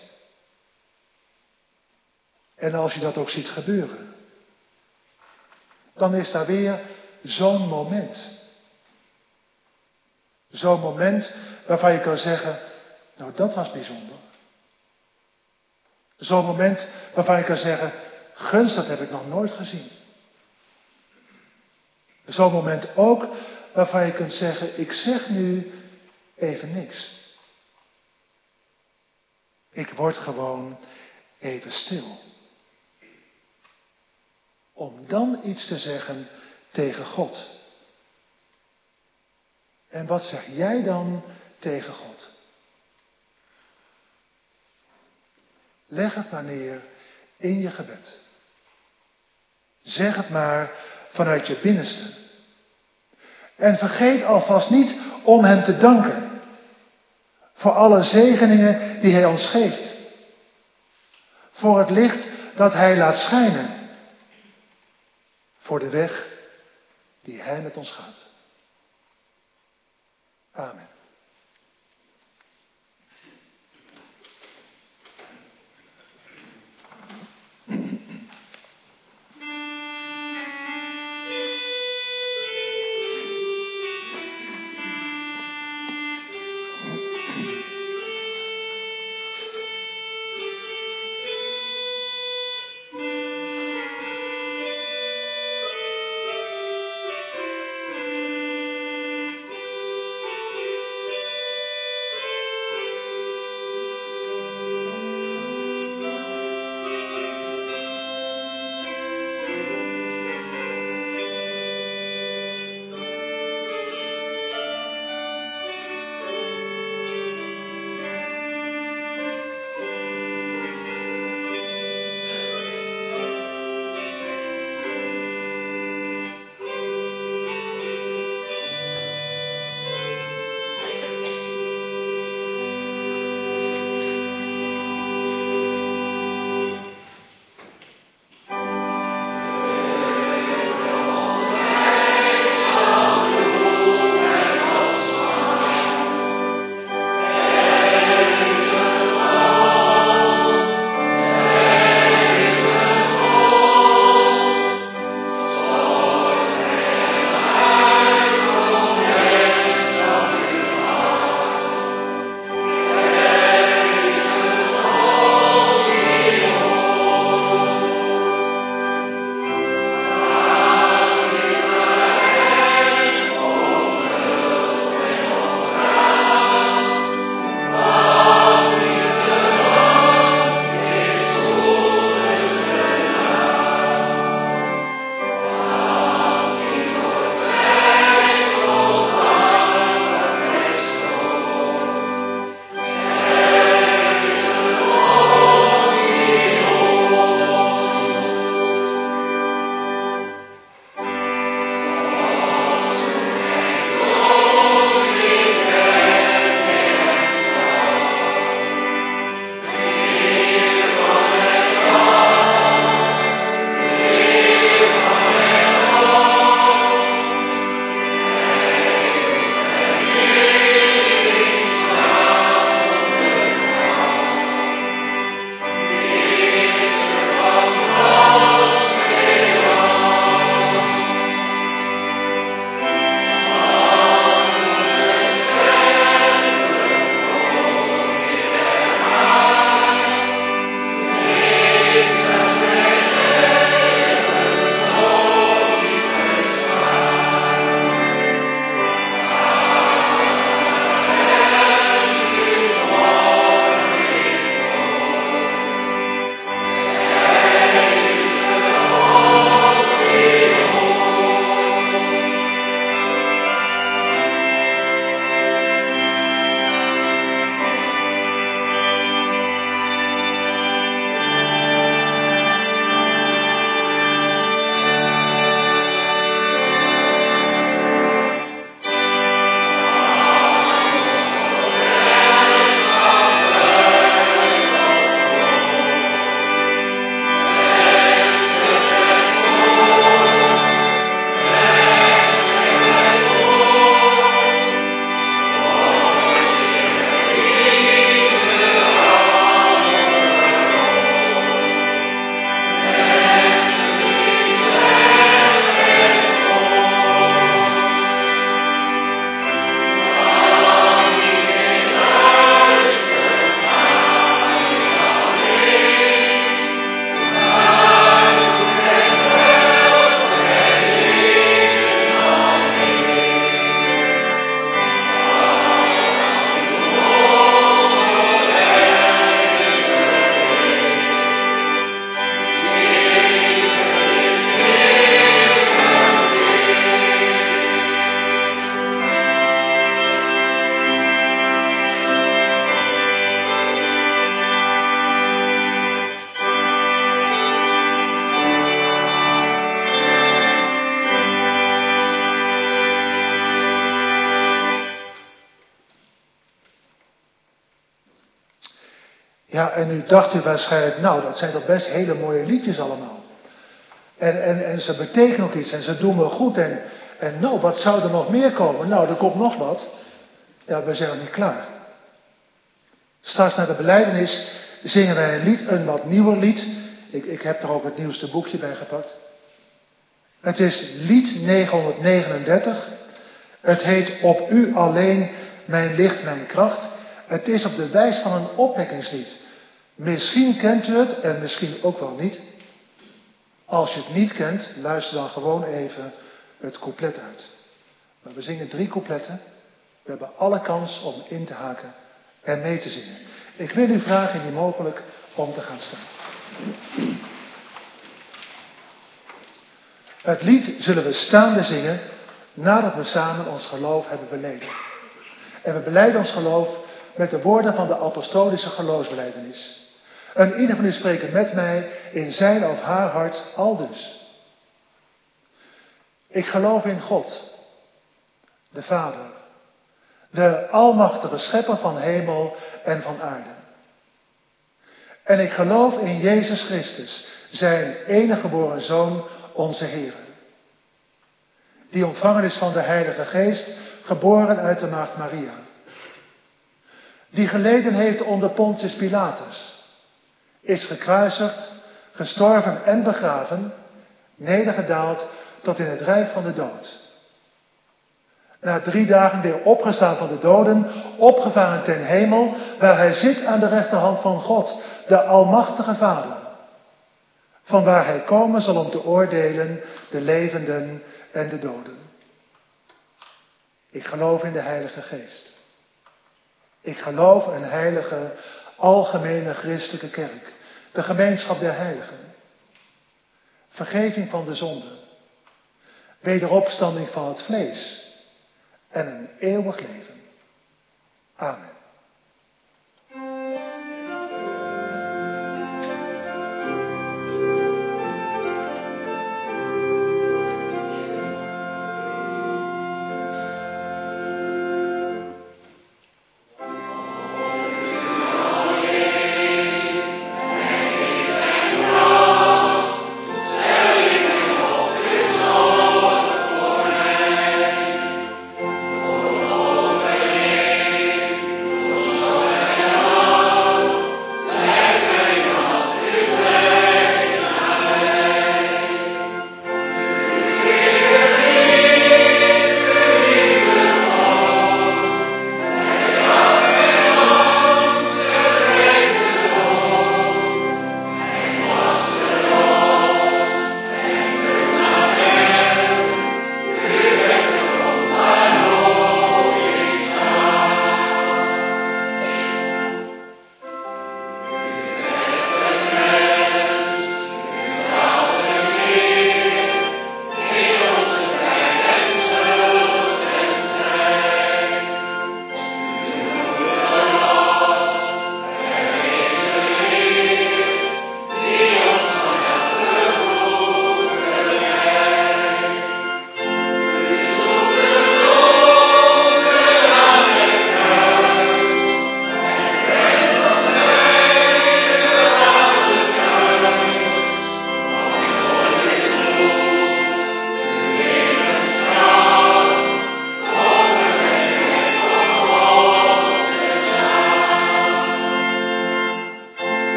En als je dat ook ziet gebeuren. Dan is daar weer zo'n moment. Zo'n moment waarvan je kan zeggen, nou dat was bijzonder. Zo'n moment waarvan je kan zeggen, gunst, dat heb ik nog nooit gezien. Zo'n moment ook waarvan je kunt zeggen, ik zeg nu even niks. Ik word gewoon even stil. Om dan iets te zeggen tegen God. En wat zeg jij dan tegen God? Leg het maar neer in je gebed. Zeg het maar vanuit je binnenste. En vergeet alvast niet om hem te danken. Voor alle zegeningen die hij ons geeft. Voor het licht dat hij laat schijnen. Voor de weg die hij met ons gaat. Amen. Ja, en nu dacht u waarschijnlijk, nou, dat zijn toch best hele mooie liedjes allemaal. En ze betekenen ook iets en ze doen me goed. En nou, wat zou er nog meer komen? Nou, er komt nog wat. Ja, we zijn nog niet klaar. Straks na de belijdenis zingen wij een lied, een wat nieuwer lied. Ik heb er ook het nieuwste boekje bij gepakt. Het is lied 939. Het heet Op u alleen mijn licht, mijn kracht. Het is op de wijs van een opwekkingslied. Misschien kent u het en misschien ook wel niet. Als je het niet kent, luister dan gewoon even het couplet uit. Maar we zingen 3 coupletten. We hebben alle kans om in te haken en mee te zingen. Ik wil u vragen, indien mogelijk, om te gaan staan. Het lied zullen we staande zingen nadat we samen ons geloof hebben beleden. En we belijden ons geloof met de woorden van de apostolische geloofsbelijdenis. En ieder van u spreekt met mij in zijn of haar hart aldus. Ik geloof in God, de Vader, de almachtige schepper van hemel en van aarde. En ik geloof in Jezus Christus, zijn enige geboren Zoon, onze Heer. Die ontvangen is van de Heilige Geest, geboren uit de maagd Maria. Die geleden heeft onder Pontius Pilatus. Is gekruisigd, gestorven en begraven, nedergedaald tot in het rijk van de dood. Na 3 dagen weer opgestaan van de doden, opgevaren ten hemel, waar hij zit aan de rechterhand van God, de Almachtige Vader. Vanwaar hij komen zal om te oordelen de levenden en de doden. Ik geloof in de Heilige Geest. Ik geloof een heilige, algemene christelijke kerk. De gemeenschap der heiligen. Vergeving van de zonde. Wederopstanding van het vlees. En een eeuwig leven. Amen.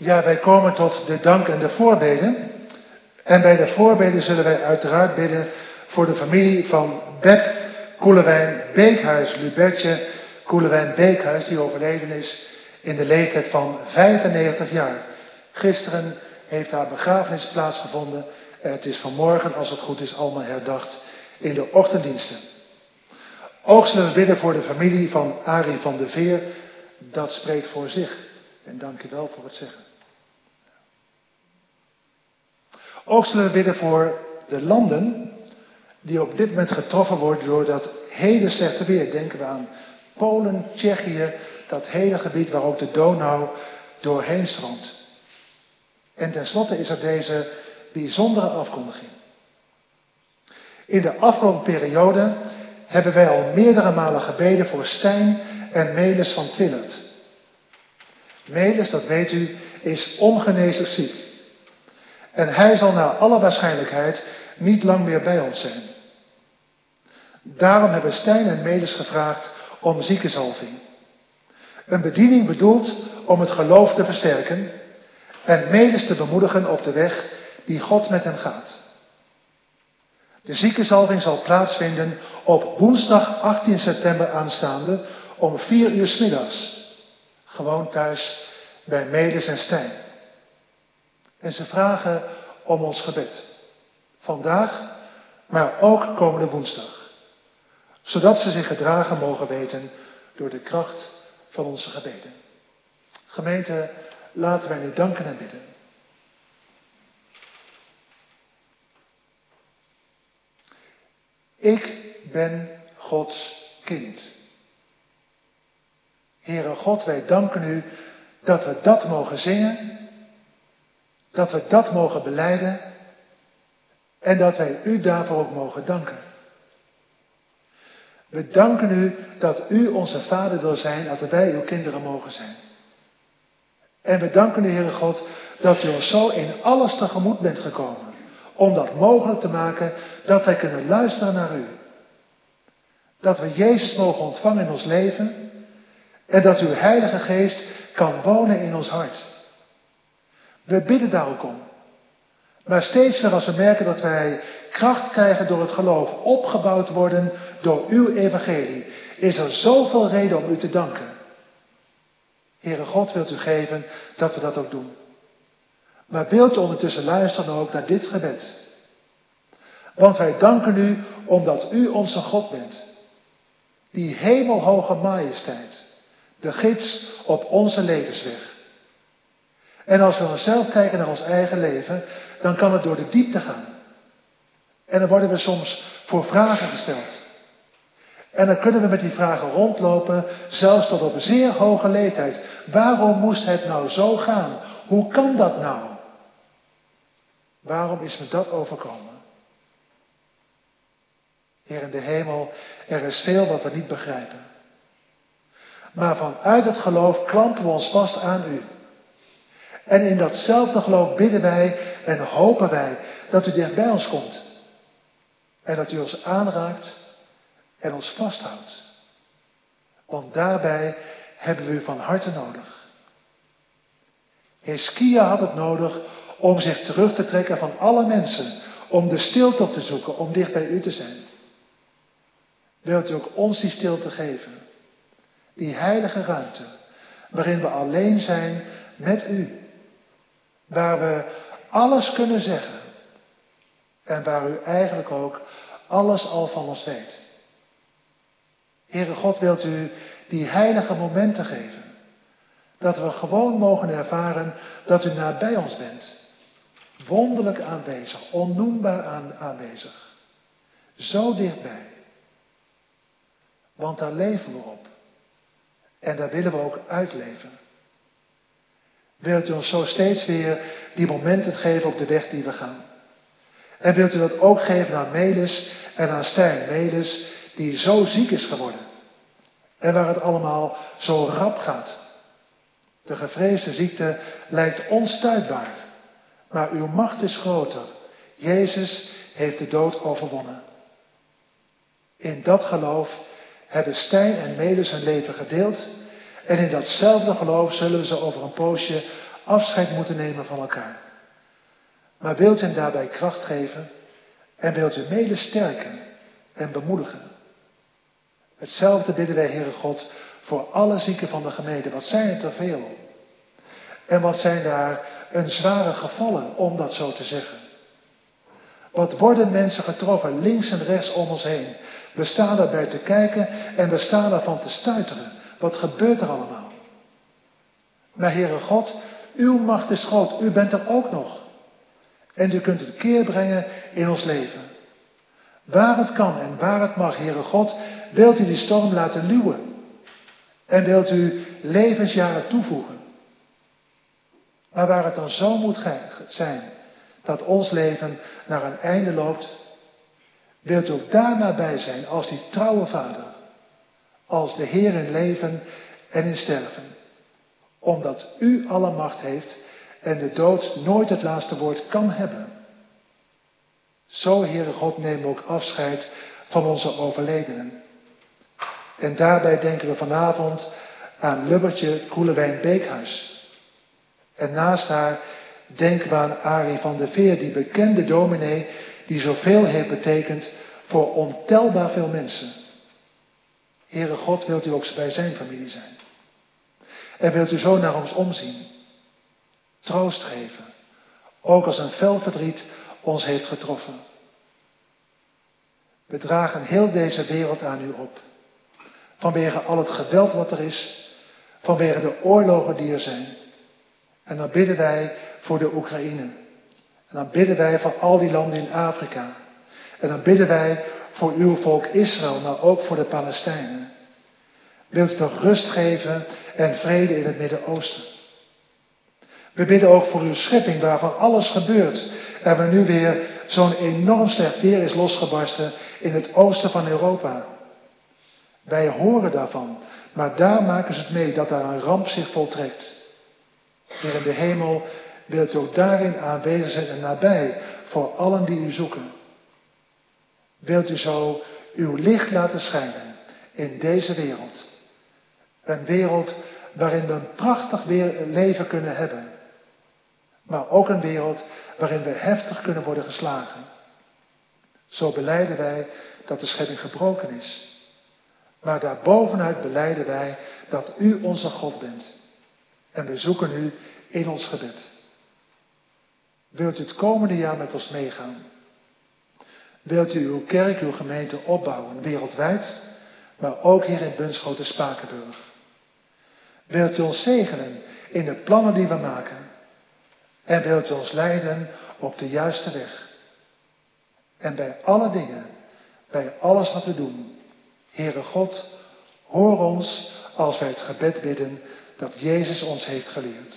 Ja, wij komen tot de dank en de voorbeden. En bij de voorbeden zullen wij uiteraard bidden voor de familie van Beb Koelewijn Beekhuis, Lubertje Koelewijn Beekhuis, die overleden is in de leeftijd van 95 jaar. Gisteren heeft haar begrafenis plaatsgevonden. Het is vanmorgen, als het goed is, allemaal herdacht in de ochtenddiensten. Ook zullen we bidden voor de familie van Arie van de Veer. Dat spreekt voor zich. En dank u wel voor het zeggen. Ook zullen we bidden voor de landen die op dit moment getroffen worden door dat hele slechte weer. Denken we aan Polen, Tsjechië, dat hele gebied waar ook de Donau doorheen stroomt. En tenslotte is er deze bijzondere afkondiging. In de afgelopen periode hebben wij al meerdere malen gebeden voor Stijn en Melis van Twillert. Melis, dat weet u, is ongeneeslijk ziek. En hij zal naar alle waarschijnlijkheid niet lang meer bij ons zijn. Daarom hebben Stijn en Melis gevraagd om ziekenzalving. Een bediening bedoeld om het geloof te versterken en Melis te bemoedigen op de weg die God met hem gaat. De ziekenzalving zal plaatsvinden op woensdag 18 september aanstaande om 4 uur 's middags. Gewoon thuis bij Melis en Stijn. En ze vragen om ons gebed. Vandaag, maar ook komende woensdag. Zodat ze zich gedragen mogen weten door de kracht van onze gebeden. Gemeente, laten wij nu danken en bidden. Ik ben Gods kind. Heere God, wij danken u dat we dat mogen zingen, dat we dat mogen belijden en dat wij u daarvoor ook mogen danken. We danken u dat u onze Vader wil zijn, dat wij uw kinderen mogen zijn. En we danken u, Heere God, dat u ons zo in alles tegemoet bent gekomen. Om dat mogelijk te maken dat wij kunnen luisteren naar u. Dat we Jezus mogen ontvangen in ons leven. En dat uw Heilige Geest kan wonen in ons hart. We bidden daar ook om. Maar steeds weer als we merken dat wij kracht krijgen door het geloof, opgebouwd worden door uw evangelie, is er zoveel reden om u te danken. Heere God, wilt u geven dat we dat ook doen. Maar wilt u ondertussen luisteren ook naar dit gebed. Want wij danken u omdat u onze God bent. Die hemelhoge majesteit. De gids op onze levensweg. En als we dan zelf kijken naar ons eigen leven, dan kan het door de diepte gaan. En dan worden we soms voor vragen gesteld. En dan kunnen we met die vragen rondlopen, zelfs tot op een zeer hoge leeftijd. Waarom moest het nou zo gaan? Hoe kan dat nou? Waarom is me dat overkomen? Heer in de hemel, er is veel wat we niet begrijpen. Maar vanuit het geloof klampen we ons vast aan u. En in datzelfde geloof bidden wij en hopen wij dat u dicht bij ons komt. En dat u ons aanraakt en ons vasthoudt. Want daarbij hebben we u van harte nodig. Hizkia had het nodig om zich terug te trekken van alle mensen. Om de stilte op te zoeken, om dicht bij u te zijn. Wilt u ook ons die stilte geven? Die heilige ruimte, waarin we alleen zijn met u. Waar we alles kunnen zeggen. En waar u eigenlijk ook alles al van ons weet. Heere God, wilt u die heilige momenten geven. Dat we gewoon mogen ervaren dat u nabij ons bent. Wonderlijk aanwezig, onnoembaar aanwezig. Zo dichtbij. Want daar leven we op. En daar willen we ook uitleven. Wilt u ons zo steeds weer die momenten geven op de weg die we gaan. En wilt u dat ook geven aan Melis en aan Stijn. Melis die zo ziek is geworden. En waar het allemaal zo rap gaat. De gevreesde ziekte lijkt onstuitbaar. Maar uw macht is groter. Jezus heeft de dood overwonnen. In dat geloof hebben Stijn en Melis hun leven gedeeld. En in datzelfde geloof zullen we ze over een poosje afscheid moeten nemen van elkaar. Maar wilt u hen daarbij kracht geven en wilt u mede sterken en bemoedigen. Hetzelfde bidden wij, Heere God, voor alle zieken van de gemeente. Wat zijn er te veel? En wat zijn daar een zware gevallen, om dat zo te zeggen. Wat worden mensen getroffen, links en rechts om ons heen. We staan erbij te kijken en we staan ervan te stuiteren. Wat gebeurt er allemaal? Maar Heere God, uw macht is groot. U bent er ook nog. En u kunt het keer brengen in ons leven. Waar het kan en waar het mag, Heere God, wilt u die storm laten luwen. En wilt u levensjaren toevoegen. Maar waar het dan zo moet zijn dat ons leven naar een einde loopt, wilt u ook daar nabij zijn als die trouwe vader, als de Heer in leven en in sterven. Omdat u alle macht heeft en de dood nooit het laatste woord kan hebben. Zo, Heere God, nemen we ook afscheid van onze overledenen. En daarbij denken we vanavond aan Lubbertje Koelewijn Beekhuis. En naast haar denken we aan Arie van der Veer, die bekende dominee, die zoveel heeft betekend voor ontelbaar veel mensen. Heere God, wilt u ook bij zijn familie zijn. En wilt u zo naar ons omzien. Troost geven. Ook als een fel verdriet ons heeft getroffen. We dragen heel deze wereld aan u op. Vanwege al het geweld wat er is. Vanwege de oorlogen die er zijn. En dan bidden wij voor de Oekraïne. En dan bidden wij voor al die landen in Afrika. En dan bidden wij voor uw volk Israël, maar ook voor de Palestijnen. Wilt u toch rust geven en vrede in het Midden-Oosten. We bidden ook voor uw schepping waarvan alles gebeurt. En waar nu weer zo'n enorm slecht weer is losgebarsten in het oosten van Europa. Wij horen daarvan, maar daar maken ze het mee dat daar een ramp zich voltrekt. Heer in de hemel, wilt u ook daarin aanwezig zijn en nabij voor allen die u zoeken. Wilt u zo uw licht laten schijnen in deze wereld. Een wereld waarin we een prachtig leven kunnen hebben. Maar ook een wereld waarin we heftig kunnen worden geslagen. Zo belijden wij dat de schepping gebroken is. Maar daarbovenuit belijden wij dat u onze God bent. En we zoeken u in ons gebed. Wilt u het komende jaar met ons meegaan? Wilt u uw kerk, uw gemeente opbouwen, wereldwijd, maar ook hier in Bunschoten-Spakenburg? Wilt u ons zegenen in de plannen die we maken? En wilt u ons leiden op de juiste weg? En bij alle dingen, bij alles wat we doen, Heere God, hoor ons als wij het gebed bidden dat Jezus ons heeft geleerd.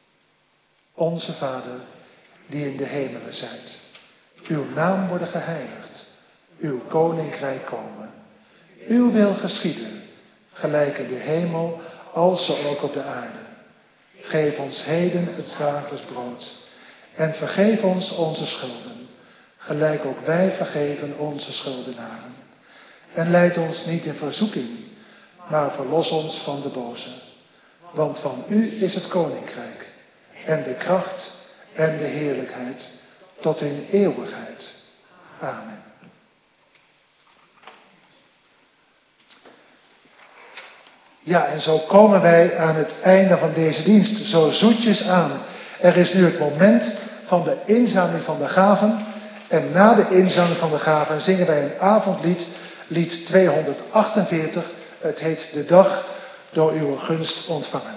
Onze Vader, die in de hemelen zijt. Uw naam worden geheiligd. Uw koninkrijk komen. Uw wil geschieden, gelijk in de hemel, als zo ook op de aarde. Geef ons heden het dagelijks brood. En vergeef ons onze schulden, gelijk ook wij vergeven onze schuldenaren. En leid ons niet in verzoeking, maar verlos ons van de boze. Want van u is het koninkrijk, en de kracht en de heerlijkheid, tot in eeuwigheid. Amen. Ja, en zo komen wij aan het einde van deze dienst, zo zoetjes aan. Er is nu het moment van de inzameling van de gaven. En na de inzameling van de gaven zingen wij een avondlied, lied 248. Het heet De Dag door uw gunst ontvangen.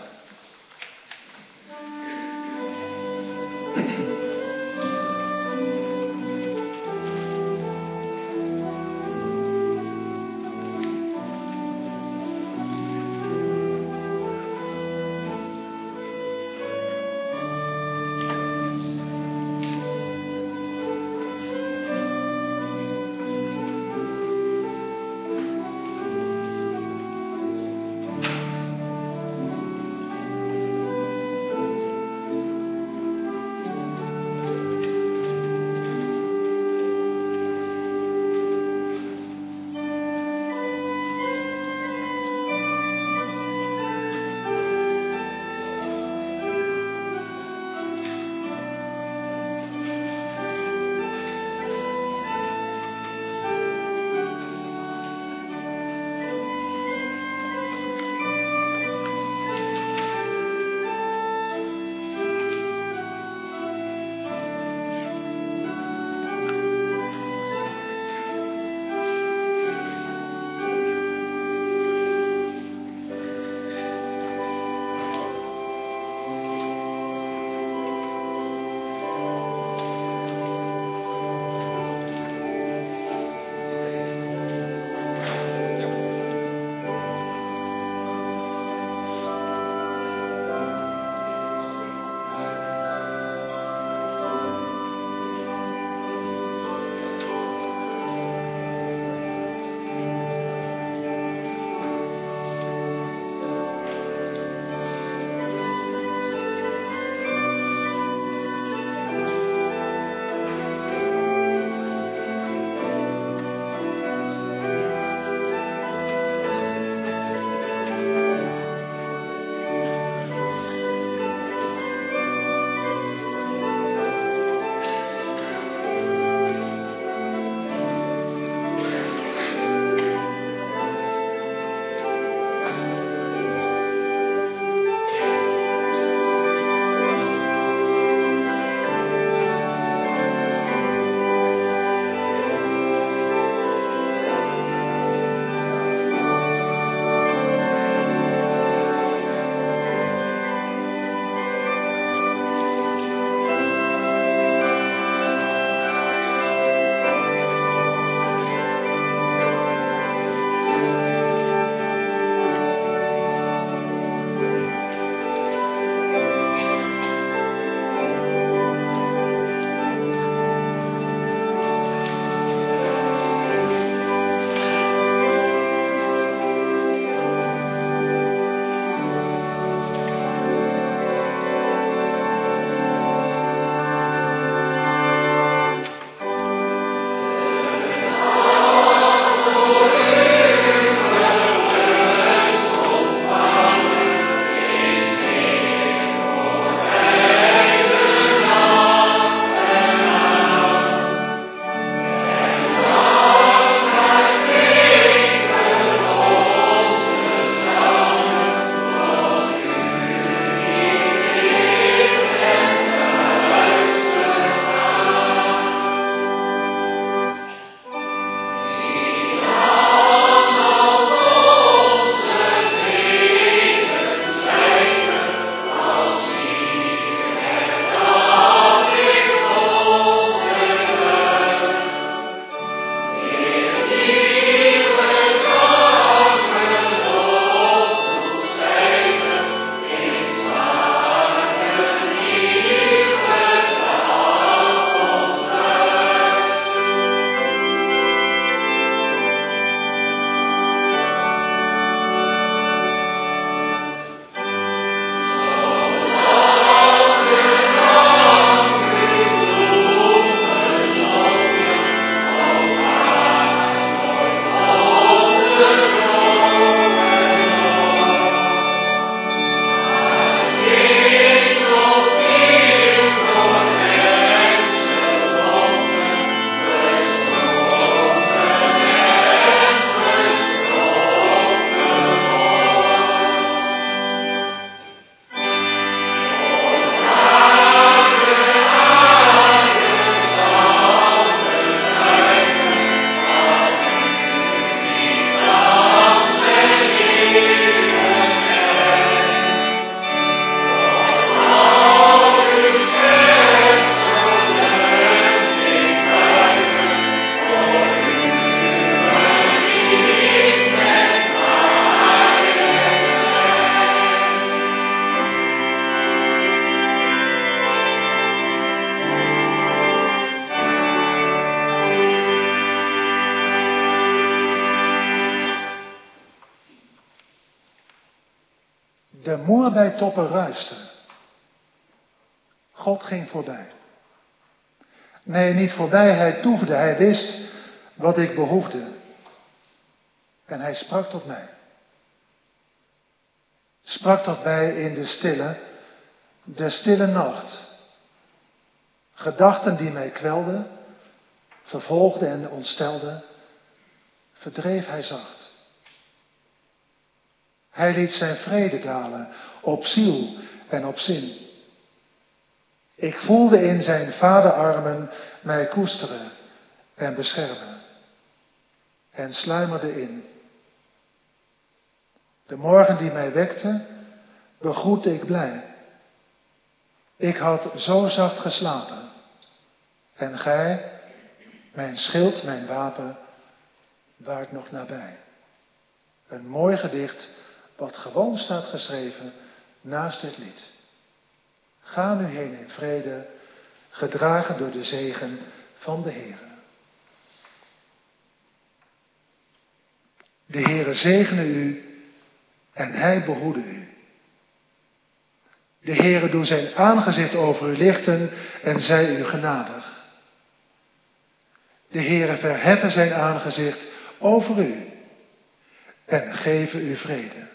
De moer bij toppen ruiste. God ging voorbij. Nee, niet voorbij, hij toefde, hij wist wat ik behoefde. En hij sprak tot mij. Sprak tot mij in de stille nacht. Gedachten die mij kwelden, vervolgden en ontstelden, verdreef hij zacht. Hij liet zijn vrede dalen op ziel en op zin. Ik voelde in zijn vaderarmen mij koesteren en beschermen. En sluimerde in. De morgen die mij wekte, begroette ik blij. Ik had zo zacht geslapen. En gij, mijn schild, mijn wapen, waart nog nabij. Een mooi gedicht, wat gewoon staat geschreven naast dit lied. Ga nu heen in vrede, gedragen door de zegen van de Heere. De Heere zegene u en hij behoede u. De Heere doe zijn aangezicht over u lichten en zij u genadig. De Heere verheffen zijn aangezicht over u en geven u vrede.